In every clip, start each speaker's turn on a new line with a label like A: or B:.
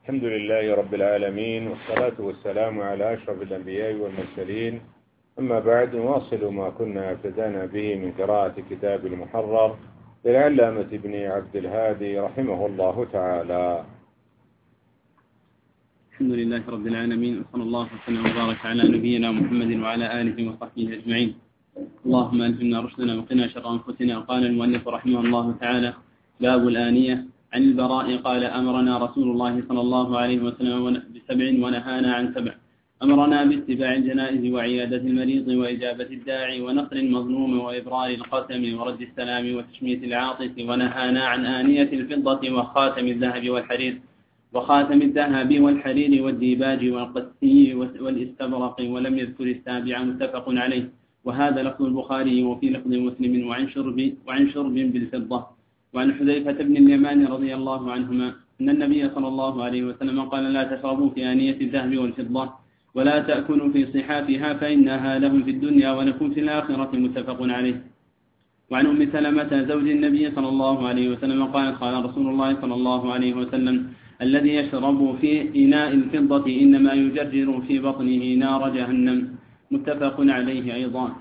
A: الحمد لله رب العالمين، والصلاة والسلام على أشرف الأنبياء والمرسلين. أما بعد، نواصل ما كنا ابتدأنا به من قراءة كتاب المحرر للعلامة ابن عبد الهادي رحمه الله تعالى.
B: الحمد لله رب العالمين، وصلى الله وسلم وبارك على نبينا محمد وعلى آله وصحبه أجمعين. اللهم ألهمنا رشدنا وقنا شر أنفسنا. قال المؤلف رحمه الله تعالى: باب الآنية. عن البراء قال: أمرنا رسول الله صلى الله عليه وسلم ب7 ونهانا عن 7. أمرنا باتباع الجنائز وعيادة المريض وإجابة الداعي ونصر المظلوم وإبرار القسم ورد السلام وتشميت العاطف، ونهانا عن آنية الفضة وخاتم الذهب والحرير والديباج والقسي والاستبرق، ولم يذكر السابع. متفق عليه. وهذا لفظ البخاري، وفي لفظ مسلم: وعن شرب بالفضة. وعن حذيفة بن اليمان رضي الله عنهما أن النبي صلى الله عليه وسلم قال: لا تشربوا في آنية الذهب والفضة، ولا تأكلوا في صحافها، فإنها لهم في الدنيا ولكم في الآخرة. متفق عليه. وعن أم سلمة زوج النبي صلى الله عليه وسلم قالت: قال رسول الله صلى الله عليه وسلم: الذي يشرب في إناء الفضة إنما يجرجر في بطنه نار جهنم. متفق عليه أيضا.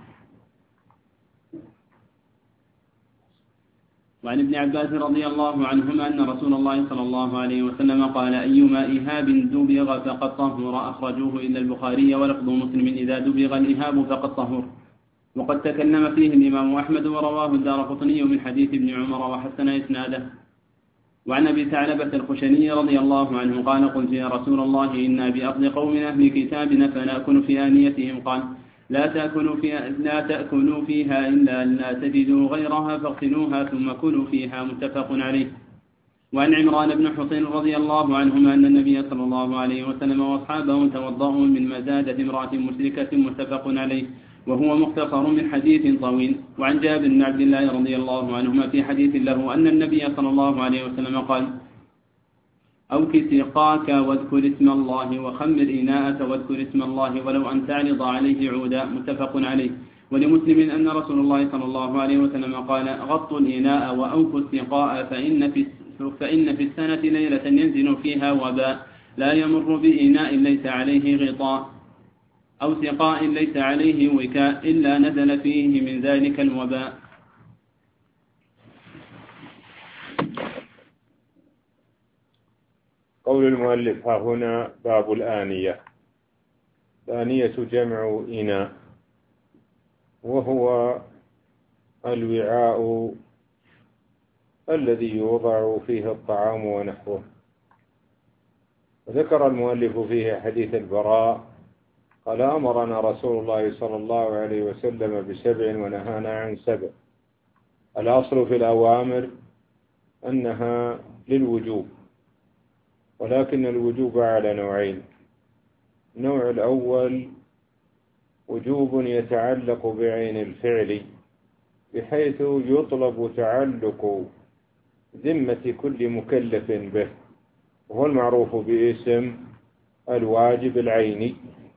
B: وعن ابن عباس رضي الله عنهما أن رسول الله صلى الله عليه وسلم قال: أيما إهاب دبغ فقد طهر. أخرجوه إلا البخاري، ولفظ مسلم: إذا دبغ الإهاب فقد طهر. وقد تكلم فيه الإمام أحمد، ورواه الدارقطني من حديث ابن عمر وحسن إسناده. وعن أبي ثعلبة الخشني رضي الله عنه قال: قلت: يا رسول الله، إنا بأرض قوم أهل كتابنا فنأكل في آنيتهم. قال: لا تأكلوا فيها إلا أن لا تجدوا غيرها، فاغسلوها ثم كلوا فيها. متفق عليه. وعن عمران بن حصين رضي الله عنهما أن النبي صلى الله عليه وسلم وأصحابه توضأوا من مزادة امرأة مشركة. متفق عليه، وهو مختصر من حديث طويل. وعن جابر بن عبد الله رضي الله عنهما في حديث له أن النبي صلى الله عليه وسلم قال: أوك سقاك واذكر اسم الله، وخمر إناءك واذكر اسم الله، ولو أن تعرض عليه عودا. متفق عليه. ولمسلم أن رسول الله صلى الله عليه وسلم قال: غطوا الإناء وأوفوا السقاء، فإن في السنة ليلة ينزل فيها وباء لا يمر بإناء ليس عليه غطاء أو سقاء ليس عليه وكاء إلا نزل فيه من ذلك الوباء.
A: قول المؤلف ها هنا: باب الآنية. الآنية جمع إناء، وهو الوعاء الذي يوضع فيه الطعام ونحوه. وذكر المؤلف فيه حديث البراء قال: أمرنا رسول الله صلى الله عليه وسلم ب7 ونهانا عن 7. الأصل في الأوامر أنها للوجوب، ولكن الوجوب على نوعين. النوع الأول وجوب يتعلق بعين الفعل، بحيث يطلب تعلق ذمة كل مكلف به، وهو المعروف باسم الواجب العيني،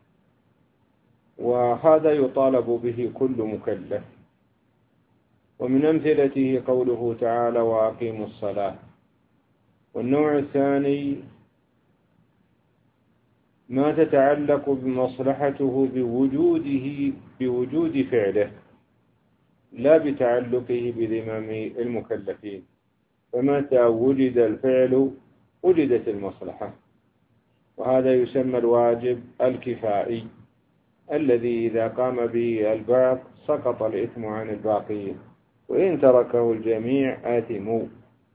A: وهذا يطالب به كل مكلف. ومن أمثلته قوله تعالى: وأقيموا الصلاة. والنوع الثاني ما تتعلق بمصلحته بوجود فعله، لا بتعلقه بذمم المكلفين. فمتى وجد الفعل وجدت المصلحة، وهذا يسمى الواجب الكفائي، الذي إذا قام به البعض سقط الإثم عن الباقين، وإن تركه الجميع آثموا.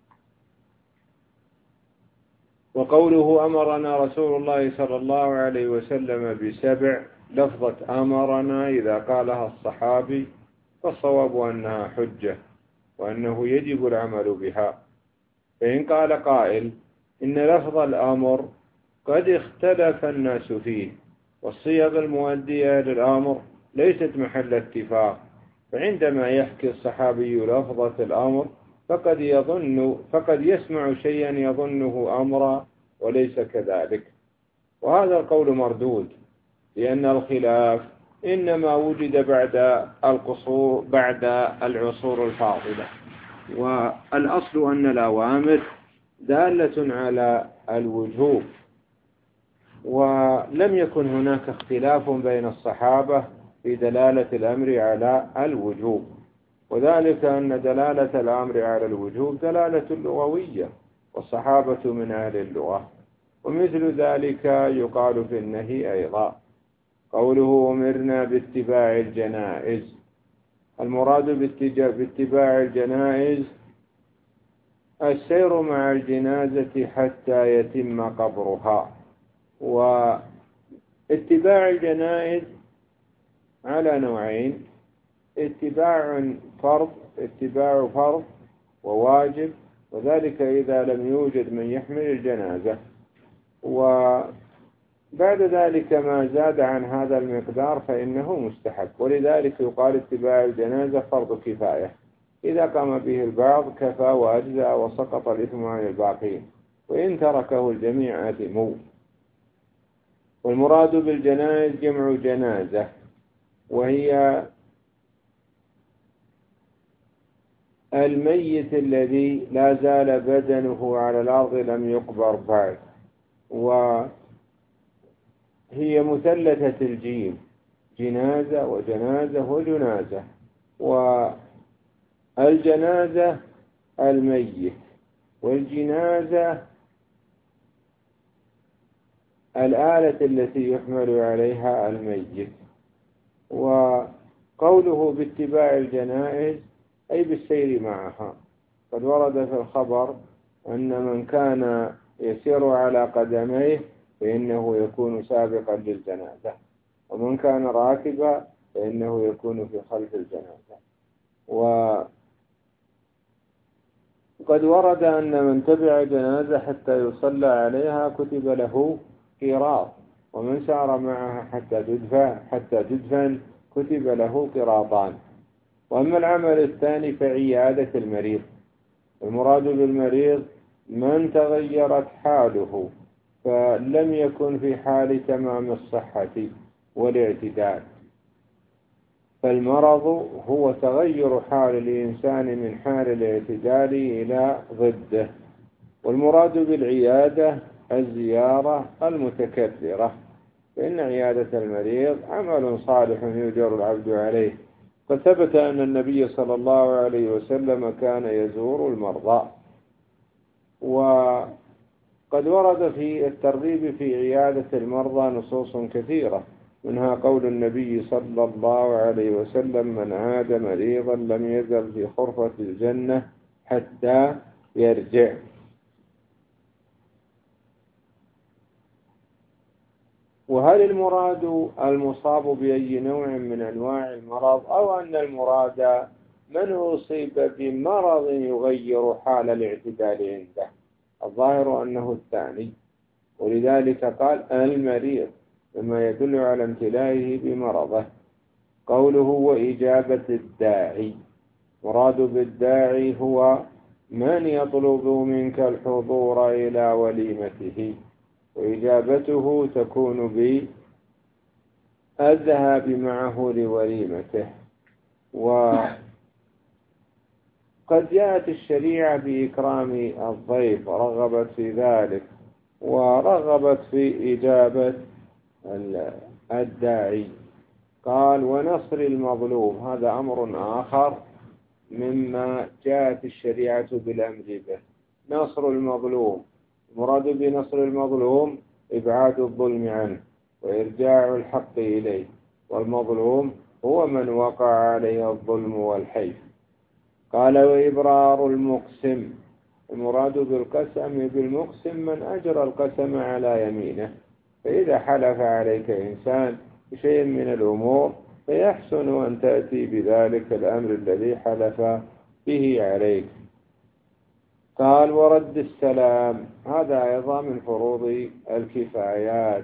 A: وقوله: أمرنا رسول الله صلى الله عليه وسلم ب7، لفظة أمرنا إذا قالها الصحابي فالصواب أنها حجة، وأنه يجب العمل بها. فإن قال قائل إن لفظ الأمر قد اختلف الناس فيه، والصيغ المؤدية للأمر ليست محل اتفاق، فعندما يحكي الصحابي لفظة الأمر فقد يسمع شيئا يظنه أمرا وليس كذلك. وهذا القول مردود، لأن الخلاف إنما وجد بعد العصور الفاضلة. والأصل أن الأوامر دالة على الوجوب، ولم يكن هناك اختلاف بين الصحابة في دلالة الأمر على الوجوب، وذلك أن دلالة الأمر على الوجوب دلالة لغوية، والصحابة من أهل اللغة. ومثل ذلك يقال في النهي أيضا، قوله أمرنا باتباع الجنائز. المراد باتباع الجنائز السير مع الجنازة حتى يتم قبرها. واتباع الجنائز على نوعين: اتباع فرض وواجب، وذلك إذا لم يوجد من يحمل الجنازة، وبعد ذلك ما زاد عن هذا المقدار فإنه مستحب. ولذلك يقال اتباع الجنازة فرض كفاية، إذا قام به البعض كفى وأجزأ وسقط الإثم عن الباقين، وإن تركه الجميع أثموا. والمراد بالجنائز جمع جنازة، وهي الميت الذي لا زال بدنه على الأرض لم يقبر بعد، وهي مثلثة الجيم: جنازة وجنازة وجنازة. والجنازة الميت، والجنازة الآلة التي يحمل عليها الميت. وقوله باتباع الجنائز أي بالسير معها. قد ورد في الخبر أن من كان يسير على قدميه فإنه يكون سابقا للجنازة، ومن كان راكبا فإنه يكون في خلف الجنازة. وقد ورد أن من تبع جنازة حتى يصلى عليها كتب له قيراط، ومن سار معها حتى تدفن كتب له قيراطان. وأما العمل الثاني فعيادة المريض. المراد بالمريض من تغيرت حاله فلم يكن في حال تمام الصحة والاعتدال. فالمرض هو تغير حال الإنسان من حال الاعتدال إلى ضده. والمراد بالعيادة الزيارة المتكررة، فإن عيادة المريض عمل صالح يؤجر العبد عليه. قد ثبت أن النبي صلى الله عليه وسلم كان يزور المرضى. وقد ورد في الترغيب في عيادة المرضى نصوص كثيرة، منها قول النبي صلى الله عليه وسلم: من عاد مريضا لم يزل في خرفة الجنة حتى يرجع. وهل المراد المصاب بأي نوع من أنواع المرض، أو أن المراد من أصيب بمرض يغير حال الاعتدال عنده؟ الظاهر أنه الثاني، ولذلك قال المريض، مما يدل على امتلائه بمرضه. قوله وإجابة الداعي: مراد بالداعي هو من يطلب منك الحضور إلى وليمته، وإجابته تكون بالذهاب معه لوليمته. وقد جاءت الشريعة بإكرام الضيف، رغبت في ذلك، ورغبت في إجابة الداعي. قال ونصر المظلوم، هذا أمر آخر مما جاءت الشريعة بالأمر به. نصر المظلوم، المراد بنصر المظلوم إبعاد الظلم عنه وإرجاع الحق إليه، والمظلوم هو من وقع عليه الظلم والحيف. قال وإبرار المقسم، المراد بالمقسم من أجرى القسم على يمينه. فإذا حلف عليك إنسان بشيء من الأمور فيحسن أن تأتي بذلك الأمر الذي حلف به عليك. قال ورد السلام، هذا أيضا من فروض الكفايات.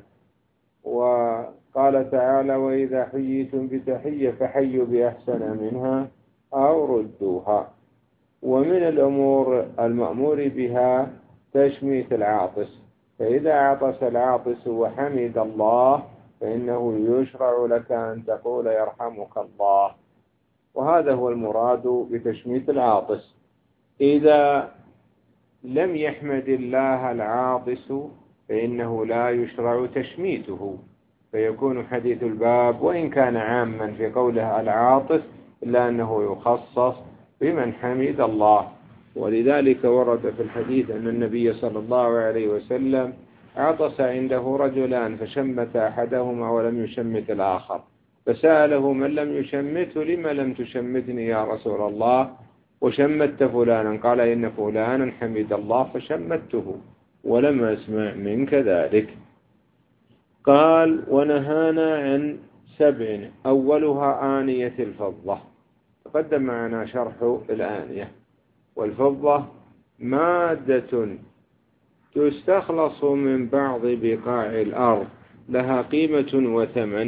A: وقال تعالى وإذا حييتم بتحية فحيوا بأحسن منها أو ردوها. ومن الأمور المأمور بها تشميت العاطس، فإذا عطس العاطس وحمد الله فإنه يشرع لك أن تقول يرحمك الله. وهذا هو المراد بتشميت العاطس. إذا لم يحمد الله العاطس فإنه لا يشرع تشميته، فيكون حديث الباب وإن كان عاما في قوله العاطس إلا أنه يخصص بمن حمد الله. ولذلك ورد في الحديث أن النبي صلى الله عليه وسلم عطس عنده رجلان فشمت أحدهما ولم يشمت الآخر، فسأله من لم يشمته لما لم تشمتني يا رسول الله وشمت فلانا؟ قال إن فلانا حمد الله فشمته ولم أسمع منك ذلك. قال ونهانا عن 7 أولها آنية الفضة. تقدم معنا شرح الآنية. والفضة مادة تستخلص من بعض بقاع الأرض لها قيمة وثمن.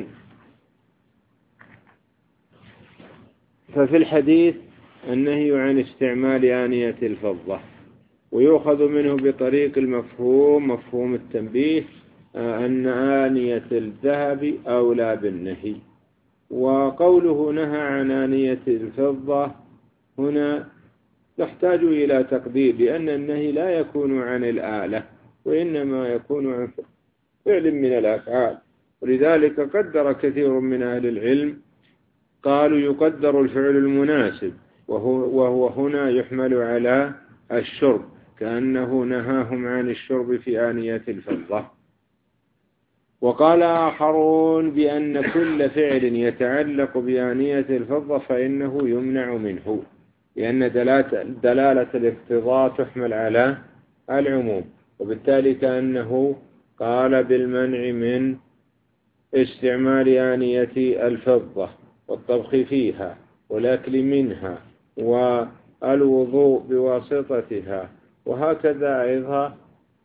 A: ففي الحديث النهي عن استعمال آنية الفضة، ويؤخذ منه بطريق المفهوم مفهوم التنبيه أن آنية الذهب أولى بالنهي. وقوله نهى عن آنية الفضة هنا نحتاج إلى تقدير، لأن النهي لا يكون عن الآلة وإنما يكون عن فعل من الأفعال. ولذلك قدر كثير من أهل العلم قالوا يقدر الفعل المناسب، وهو هنا يحمل على الشرب، كأنه نهاهم عن الشرب في آنية الفضة. وقال آخرون بأن كل فعل يتعلق بآنية الفضة فإنه يمنع منه، لأن دلالة الاقتضاء تحمل على العموم، وبالتالي كأنه قال بالمنع من استعمال آنية الفضة والطبخ فيها والأكل منها والوضوء بواسطتها، وهكذا أيضا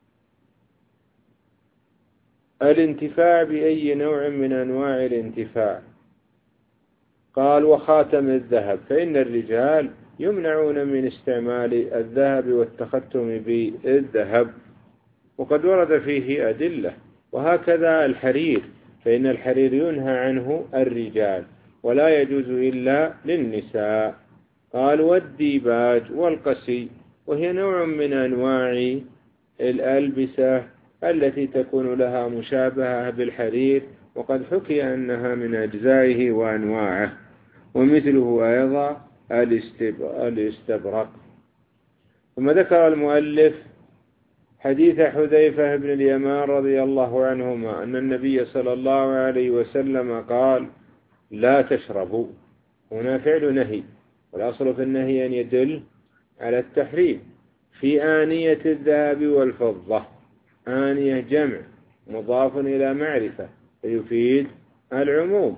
A: الانتفاع بأي نوع من أنواع الانتفاع. قال وخاتم الذهب، فإن الرجال يمنعون من استعمال الذهب والتختم بالذهب، وقد ورد فيه أدلة. وهكذا الحرير، فإن الحرير ينهى عنه الرجال ولا يجوز إلا للنساء. قال والديباج والقسي، وهي نوع من أنواع الألبسة التي تكون لها مشابهة بالحرير، وقد حكي أنها من أجزائه وأنواعه، ومثله أيضا الاستبرق. ثم ذكر المؤلف حديث حذيفة بن اليمان رضي الله عنهما أن النبي صلى الله عليه وسلم قال لا تشربوا. هنا فعل نهي، والأصل في النهي أن يدل على التحريم. في آنية الذهب والفضة، آنية جمع مضاف إلى معرفة فيفيد العموم.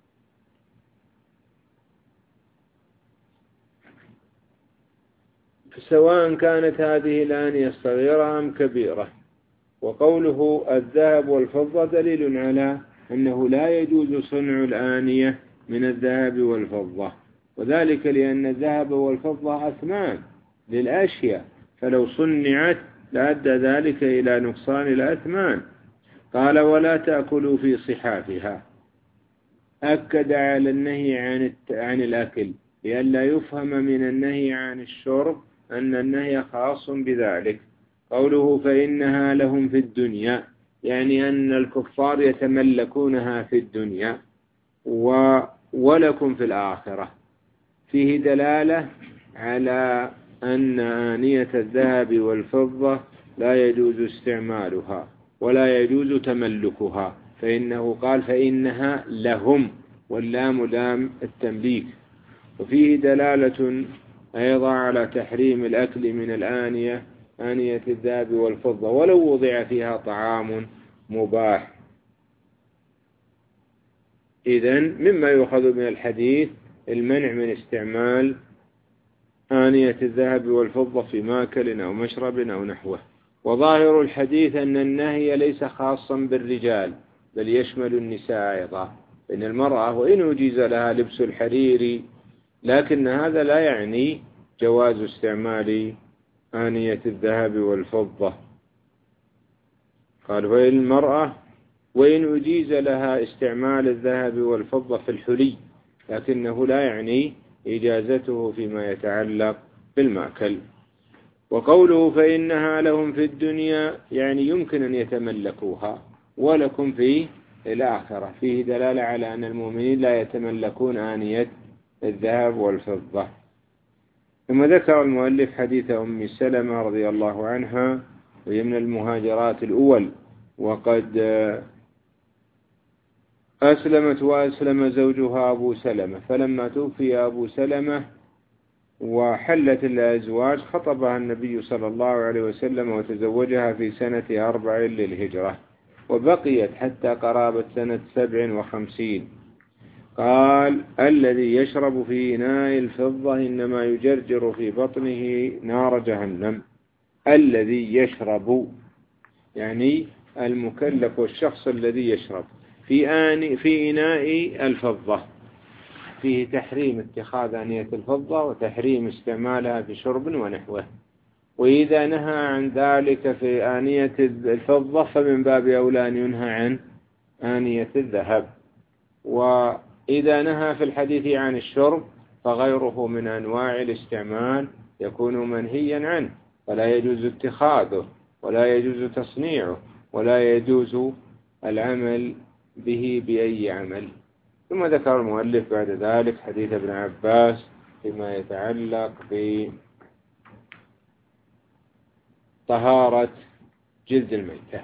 A: سواء كانت هذه الآنية صغيرة أم كبيرة. وقوله الذهب والفضة دليل على أنه لا يجوز صنع الآنية من الذهب والفضة، وذلك لأن الذهب والفضة أثمان للأشياء، فلو صنعت لأدى ذلك إلى نقصان الأثمان. قال ولا تأكلوا في صحافها، أكد على النهي عن الأكل لئلا يفهم من النهي عن الشرب أن النهي خاص بذلك. قوله فإنها لهم في الدنيا، يعني أن الكفار يتملكونها في الدنيا ولكم في الآخرة، فيه دلالة على أن آنية الذهب والفضة لا يجوز استعمالها ولا يجوز تملكها، فإنه قال فإنها لهم، واللام لام التمليك. وفيه دلالة أيضا على تحريم الأكل من الآنية، آنية الذهب والفضة، ولو وضع فيها طعام مباح. إذن مما يؤخذ من الحديث المنع من استعمال آنية الذهب والفضة في ماكل أو مشرب أو نحوه. وظاهر الحديث أن النهي ليس خاصا بالرجال بل يشمل النساء أيضا، إن المرأة وإن وجيز لها لبس الحرير لكن هذا لا يعني جواز استعمال آنية الذهب والفضة. قال والمرأة وإن أجيز لها استعمال الذهب والفضة في الحلي، لكنه لا يعني إجازته فيما يتعلق بالمأكل. وقوله فإنها لهم في الدنيا يعني يمكن أن يتملكوها ولكم في الآخرة، فيه دلالة على أن المؤمنين لا يتملكون آنية الذهب والفضة. ثم ذكر المؤلف حديث أم سلمة رضي الله عنها، وهي من المهاجرات الأول، وقد أسلمت وأسلم زوجها أبو سلمة، فلما توفي أبو سلمة وحلت الأزواج خطبها النبي صلى الله عليه وسلم وتزوجها في سنة 4 للهجرة، وبقيت حتى قرابة سنة 57. قال الذي يشرب في إناء الفضة إنما يجرجر في بطنه نار جهنم. الذي يشرب يعني المكلف والشخص الذي يشرب في إناء الفضة، فيه تحريم اتخاذ آنية الفضة وتحريم استعمالها في شرب ونحوه. وإذا نهى عن ذلك في آنية الفضة فمن باب أولى أن ينهى عن آنية الذهب. وإذا نهى في الحديث عن الشرب فغيره من أنواع الاستعمال يكون منهيا عنه، ولا يجوز اتخاذه ولا يجوز تصنيعه ولا يجوز العمل به بأي عمل. ثم ذكر المؤلف بعد ذلك حديث ابن عباس فيما يتعلق بطهارة جلد الميتة.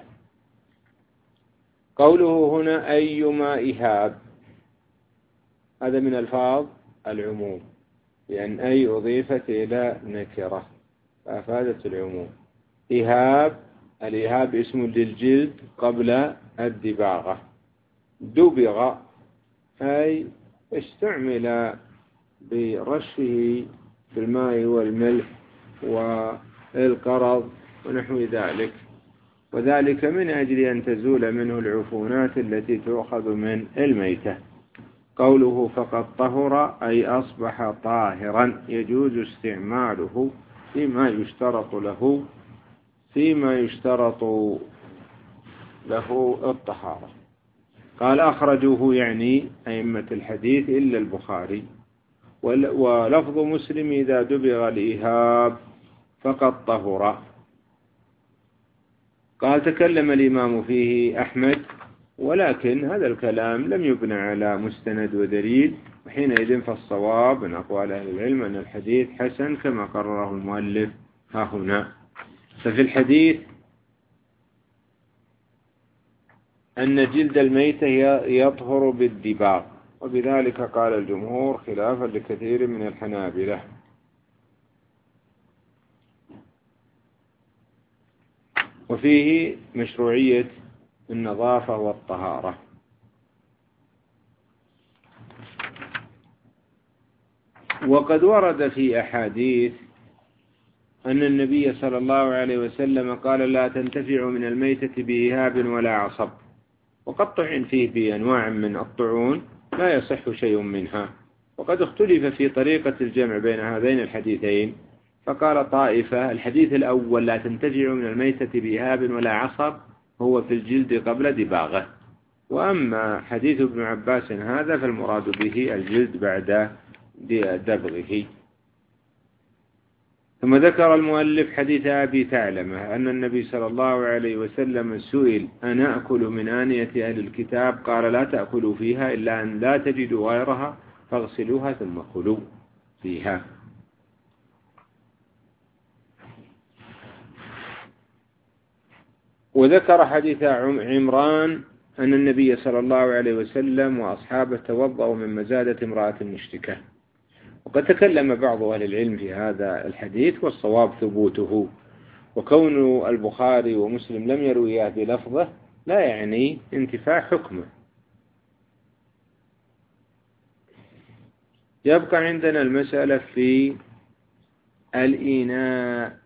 A: قوله هنا أيما إهاب، هذا من ألفاظ العموم، لأن أي أضيفت إلى نكرة فأفادت العموم. إهاب، الإهاب اسم للجلد قبل الدباغة. دبغ أي استعمل برشه بالماء والملح والقرض ونحو ذلك، وذلك من أجل أن تزول منه العفونات التي تؤخذ من الميتة. قوله فقد طهر أي أصبح طاهرا يجوز استعماله فيما يشترط له الطهارة. قال أخرجوه يعني أئمة الحديث إلا البخاري، ولفظ مسلم إذا دبغ الإهاب فقد طهر. قال تكلم الإمام فيه أحمد، ولكن هذا الكلام لم يبنى على مستند ودليل، وحينئذ فالصواب من أقوال أهل العلم أن الحديث حسن كما قرره المؤلف ها هنا. ففي الحديث أن جلد الميتة يطهر بالدباغ، وبذلك قال الجمهور خلافا لكثير من الحنابلة. وفيه مشروعية النظافة والطهارة. وقد ورد في أحاديث أن النبي صلى الله عليه وسلم قال لا تنتفع من الميتة بإهاب ولا عصب، وقد طعن فيه بأنواع من الطعون لا يصح شيء منها. وقد اختلف في طريقة الجمع بين هذين الحديثين، فقال طائفة الحديث الأول لا تنتفع من الميتة بإهاب ولا عصب هو في الجلد قبل دباغه، وأما حديث ابن عباس هذا فالمراد به الجلد بعد دبغه. ثم ذكر المؤلف حديث أبي ثعلبة أن النبي صلى الله عليه وسلم سئل أنا أكل من آنية أهل الكتاب؟ قال لا تأكلوا فيها إلا أن لا تجدوا غيرها فاغسلوها ثم كلوا فيها. وذكر حديث عمران أن النبي صلى الله عليه وسلم وأصحابه توضأوا من مزادة امرأة مشركة. وقد تكلم بعض أهل العلم في هذا الحديث، والصواب ثبوته، وكون البخاري ومسلم لم يروياه بلفظه لا يعني انتفاع حكمه. يبقى عندنا المسألة في الإناء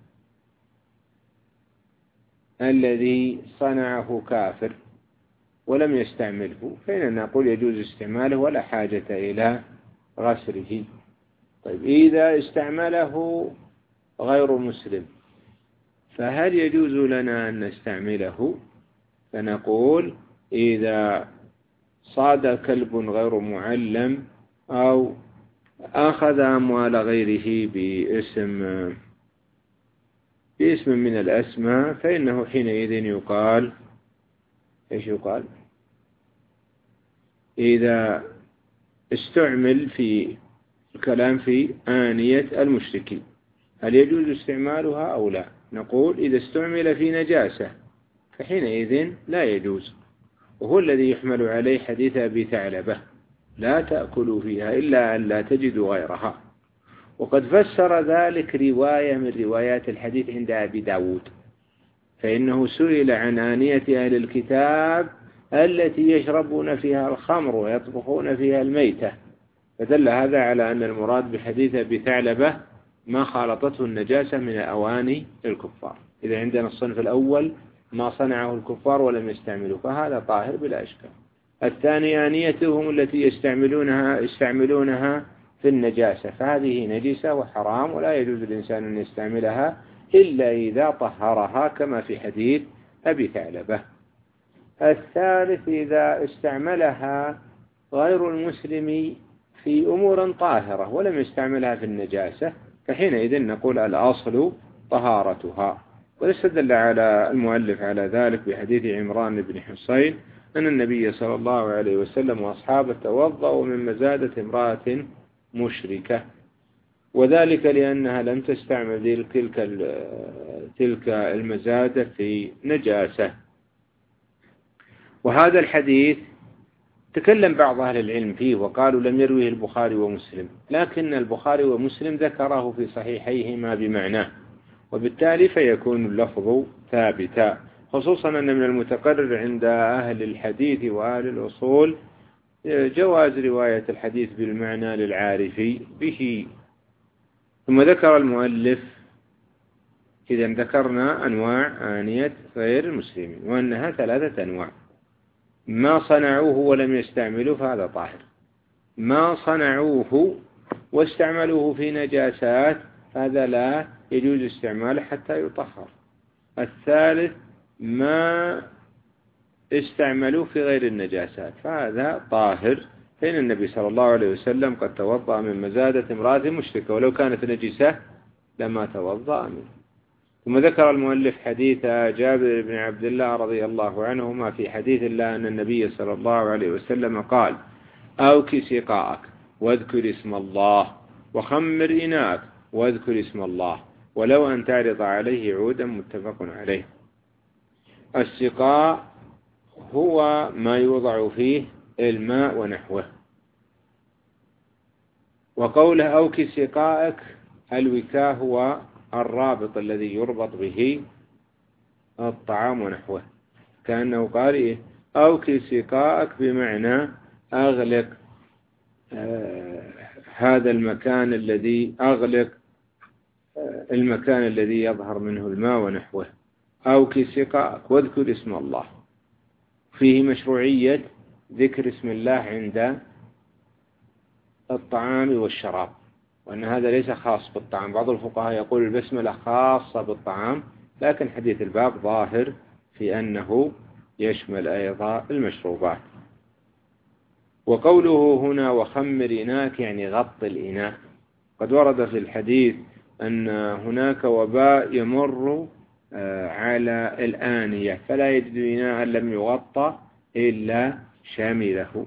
A: الذي صنعه كافر ولم يستعمله، فإننا نقول يجوز استعماله ولا حاجة إلى غسله. طيب إذا استعمله غير مسلم فهل يجوز لنا أن نستعمله؟ فنقول إذا صاد كلب غير معلم أو أخذ أموال غيره باسم باسم من الأسماء فإنه حينئذ يقال إيش يقال؟ إذا استعمل في الكلام في آنية المشركين هل يجوز استعمالها أو لا؟ نقول إذا استعمل في نجاسة فحينئذ لا يجوز، وهو الذي يحمل عليه حديث أبي ثعلبة لا تأكلوا فيها إلا أن لا تجدوا غيرها. وقد فسر ذلك رواية من روايات الحديث عند أبي داود، فإنه سئل عن آنية أهل الكتاب التي يشربون فيها الخمر ويطبخون فيها الميتة، فدل هذا على أن المراد بحديث أبي ثعلبة ما خالطته النجاسة من أواني الكفار. إذا عندنا الصنف الأول ما صنعه الكفار ولم يستعملوا فهذا طاهر بلا إشكال. الثاني آنيتهم التي يستعملونها في النجاسة فهذه نجسة وحرام ولا يجوز الإنسان أن يستعملها إلا إذا طهرها كما في حديث أبي ثعلبة. الثالث إذا استعملها غير المسلم في أمور طاهرة ولم يستعملها في النجاسة فحينئذ نقول الأصل طهارتها. واستدل على المؤلف على ذلك بحديث عمران بن حصين أن النبي صلى الله عليه وسلم وأصحابه توضأوا من مزادة امرأة مشركة، وذلك لأنها لم تستعمل تلك المزادة في نجاسة. وهذا الحديث تكلم بعض أهل العلم فيه وقالوا لم يروه البخاري ومسلم، لكن البخاري ومسلم ذكره في صحيحيهما بمعناه، وبالتالي فيكون اللفظ ثابتا، خصوصا أن من المتقرر عند أهل الحديث وأهل الأصول جواز رواية الحديث بالمعنى للعارف به. ثم ذكر المؤلف إذا ذكرنا أنواع آنية غير المسلمين وأنها 3 أنواع: ما صنعوه ولم يستعملوه فهذا طاهر، ما صنعوه واستعملوه في نجاسات هذا لا يجوز استعماله حتى يطهر. الثالث ما استعملوه في غير النجاسات فهذا طاهر، فإن النبي صلى الله عليه وسلم قد توضأ من مزادة امرأة مشركة ولو كانت نجسة لما توضأ منه. ثم ذكر المؤلف حديث جابر بن عبد الله رضي الله عنهما في حديث الله أن النبي صلى الله عليه وسلم قال: أوك سقاءك واذكر اسم الله وخمر إناءك واذكر اسم الله ولو أن تعرض عليه عودا. متفق عليه. السقاء هو ما يوضع فيه الماء ونحوه. وقوله أوك سقاءك الوكاء هو الرابط الذي يربط به الطعام ونحوه، كأنه قال أوك سقاءك بمعنى أغلق هذا المكان الذي المكان الذي يظهر منه الماء ونحوه. أوك سقاءك واذكر اسم الله. فيه مشروعية ذكر اسم الله عند الطعام والشراب، وأن هذا ليس خاص بالطعام. بعض الفقهاء يقول البسملة خاصة بالطعام، لكن حديث الباب ظاهر في أنه يشمل أيضا المشروبات. وقوله هنا وخمر إناك يعني غط الإناء. قد ورد في الحديث أن هناك وباء يمر على الآنية فلا يجد إناء لم يغطى إلا شامله.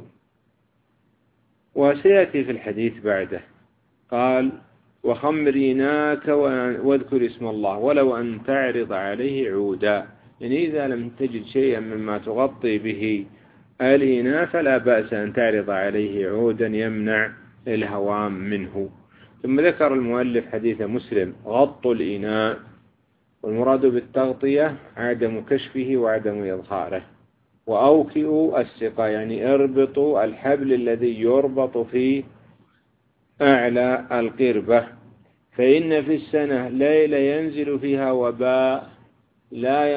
A: وسيأتي في الحديث بعده قال وخمر إناك واذكر اسم الله ولو أن تعرض عليه عودا، يعني إذا لم تجد شيئا مما تغطي به الإناء فلا بأس أن تعرض عليه عودا يمنع الهوام منه. ثم ذكر المؤلف حديث مسلم غط الإناء، والمراد بالتغطية عدم كشفه وعدم إظهاره. وأوكئوا السقا يعني اربطوا الحبل الذي يربط في أعلى القربة، فإن في السنة ليلة ينزل فيها وباء لا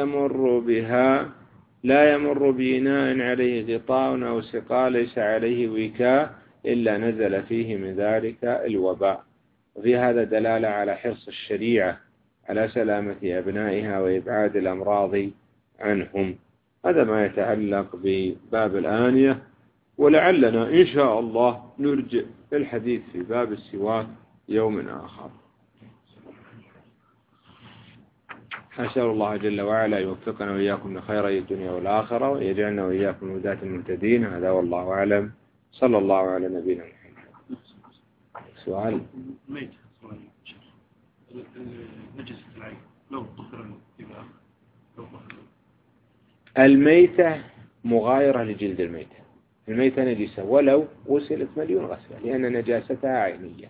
A: يمر بإناء عليه غطاء أو سقا ليس عليه وكاء إلا نزل فيه من ذلك الوباء. وفي هذا دلالة على حرص الشريعة على سلامة أبنائها وإبعاد الأمراض عنهم. هذا ما يتعلق بباب الآنية، ولعلنا إن شاء الله نرجع الحديث في باب السواك يوم آخر. أسأل الله جل وعلا يوفقنا وإياكم لخير الدنيا والآخرة ويجعلنا وإياكم هداة المهتدين. هذا والله أعلم. صلى الله على نبينا محمد. سؤال
C: نجسة العين لو طهر
A: الميتة مغايرة لجلد الميتة. الميتة نجسة ولو غسلت مليون غسلة لأن نجاستها عينية.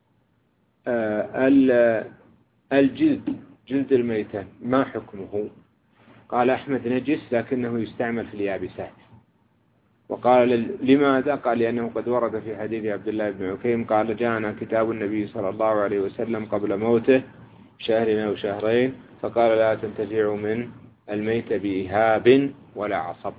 A: جلد الميتة ما حكمه؟ قال أحمد نجس لكنه يستعمل في اليابسات. وقال لماذا؟ قال لأنه قد ورد في حديث عبد الله بن عكيم قال جاءنا كتاب النبي صلى الله عليه وسلم قبل موته شهرين أو شهرين فقال لا تنتفعوا من الميت بإهاب ولا عصب.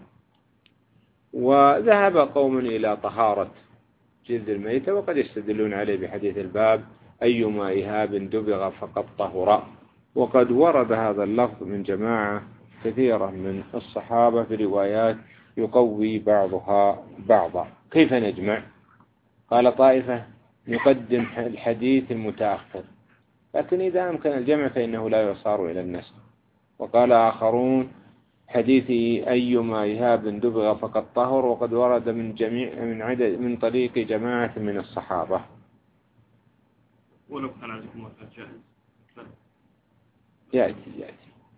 A: وذهب قوم إلى طهارة جلد الميتة وقد يستدلون عليه بحديث الباب أيما إهاب دبغ فقد طهر. وقد ورد هذا اللفظ من جماعة كثيرة من الصحابة في روايات يقوي بعضها بعضا. كيف نجمع؟ قال طائفة نقدم الحديث المتأخر لكن إذا أمكن الجمع فإنه لا يصار إلى النسخ. وقال آخرون حديث أيما إهاب دبغ فقد طهر وقد ورد من طريق جماعة من الصحابة.
C: ولو كان عندكم مثلا جائز
A: يأتي.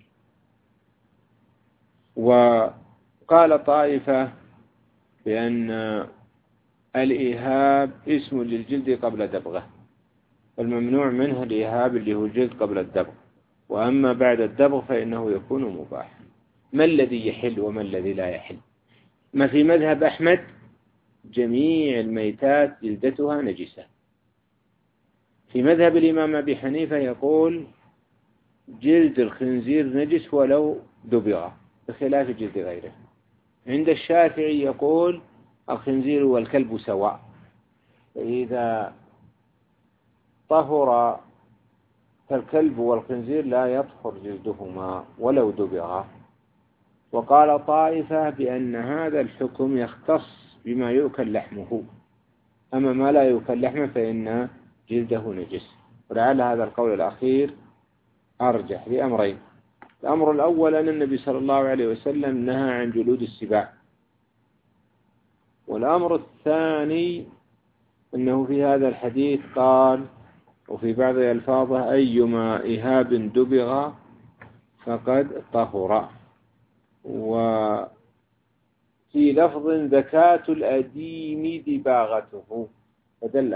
A: وقال طائفة بأن الإيهاب اسم للجلد قبل دبغه والممنوع منه الإيهاب اللي هو الجلد قبل الدبغ وأما بعد الدبغ فإنه يكون مباحا. ما الذي يحل وما الذي لا يحل؟ ما في مذهب أحمد جميع الميتات جلدتها نجسة. في مذهب الإمام أبي حنيفة يقول جلد الخنزير نجس ولو دبغ بخلاف جلد غيره. عند الشافعي يقول الخنزير والكلب سواء فإذا طهر فالكلب والخنزير لا يطهر جلدهما ولو دبغ. وقال طائفة بأن هذا الحكم يختص بما يؤكل لحمه أما ما لا يؤكل لحمه فإن جلده نجس. ولعل هذا القول الأخير أرجح لأمرين. الأمر الأول أن النبي صلى الله عليه وسلم نهى عن جلود السباع. والأمر الثاني أنه في هذا الحديث قال وفي بعض ألفاظه أيما إهاب دبغ فقد طهر. وفي لفظ زكاة الأديم دباغته فدل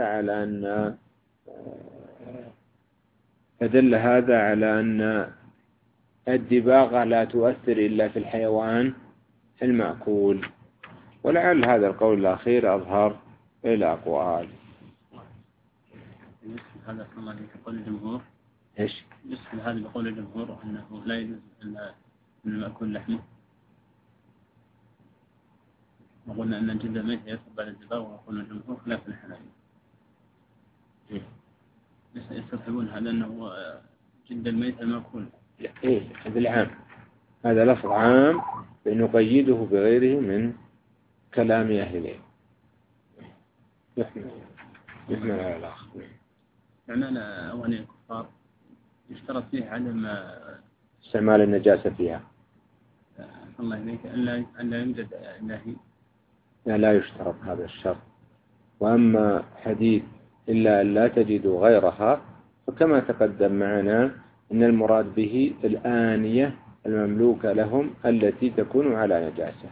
A: هذا على أن الدباغة لا تؤثر إلا في الحيوان المأكول. ولعل هذا القول الأخير أظهر إلى أقوال.
B: هذا كما يقول الجمهور
A: إيش؟
B: يصل هذا بقول الجمهور أنه لا يجوز إلا من المأكول لحمه. وقلنا أن جلد الميت يصب على الدباغ وقلنا الجمهور خلاف الحنابلة. يستطيعون هذا أنه جلد الميت المأكول.
A: إيه هذا العام. هذا لفظ عام نقيده بغيره من كلام أهل العلم يحمل على الآخر.
B: يعني أنا أولي الكفار يشترط فيه عدم
A: استعمال النجاسة فيها.
B: الله إليك أن لا يوجد إلهي.
A: لا يشترط هذا الشرط. وأما حديث إلا أن لا تجدوا غيرها فكما تقدم معنا إن المراد به الآنية المملوكة لهم التي تكون على نجاسة.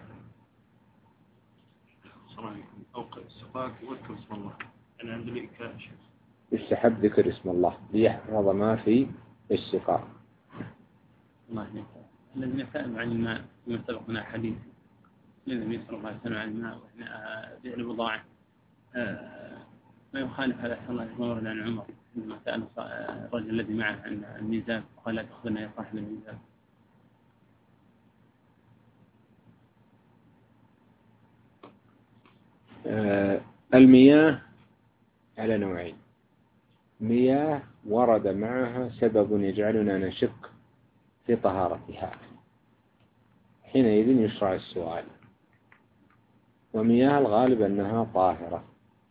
C: أوقع السقاك واذكر اسم الله. أنا عندي لك شيء
A: يستحب ذكر اسم الله ليحفظ ما في السقاء.
B: الله عليك. الذين سألوا عن الماء فيما سبق من حديث النبي صلى الله عليه وسلم عن الماء وإحنا بيع البضاعة ما يخالف هذا أحسن الله يقول عن عمر لما سأل الرجل الذي معه عن الميزان وقال لا تأخذنا يا صاحب الميزان.
A: المياه على نوعين. مياه ورد معها سبب يجعلنا نشك في طهارتها حينئذ يشرع السؤال. ومياه الغالب أنها طاهرة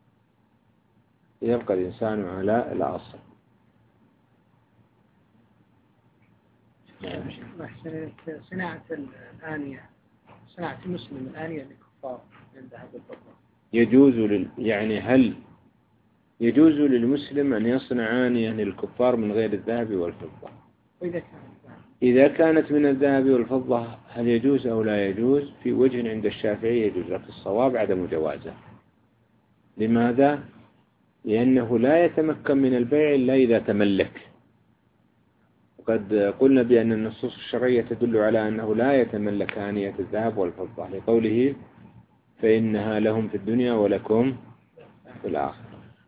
A: يبقى الإنسان على الأصل.
D: صناعة الآنية، صناعة المسلم الآنية للكفار من ذهب والفضة
A: يجوز يعني هل يجوز للمسلم أن يصنع آنية للكفار من غير الذهب والفضة؟ إذا كانت من الذهب والفضة هل يجوز أو لا يجوز؟ في وجه عند الشافعي يجوز، لكن الصواب عدم جوازه. لماذا؟ لأنه لا يتمكن من البيع إلا إذا تملك، وقد قلنا بأن النصوص الشرعية تدل على أنه لا يتملك آنية الذهب والفضة لقوله فإنها لهم في الدنيا ولكم في الآخرة.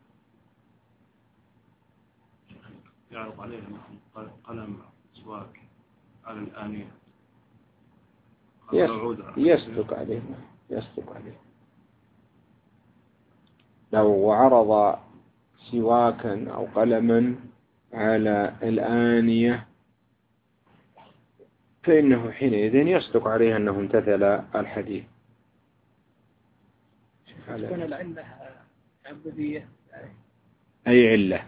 C: يعرض عليهم قلم سواك على الآنية
A: يصدق عليه لو عرض سواكا أو قلما على الآنية فإنه حينئذ يصدق عليه أنه امتثل الحديث.
D: تكون العلة عبودية،
A: أي علة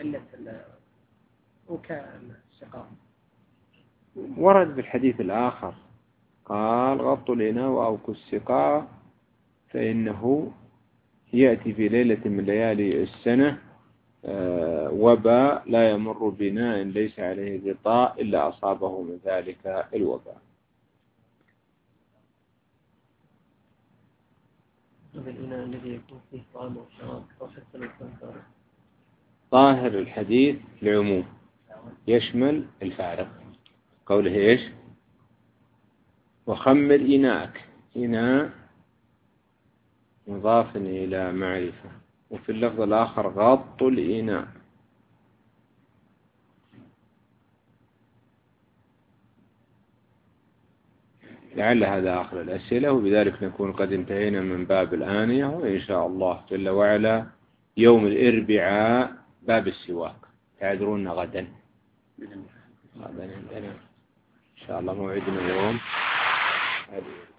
D: السقاء
A: ورد بالحديث الآخر قال غطوا الإناء وأوكوا السقاء فإنه يأتي في ليلة من ليالي السنة وباء لا يمر بناء ليس عليه غطاء إلا أصابه من ذلك الوباء.
D: الإناء الذي يكون فيه طعام وشراب
A: ظاهر الحديث العموم يشمل الفارق، قوله إيش؟ وخمر إناءك، إناء مضاف إلى معرفة، وفي اللفظ الآخر غطوا الإناء. لعل هذا آخر الأسئلة، وبذلك نكون قد انتهينا من باب الآنية، وإن شاء الله جل وعلا يوم الأربعاء باب السواك. تعذرون غدا عندنا إن شاء الله موعدنا اليوم.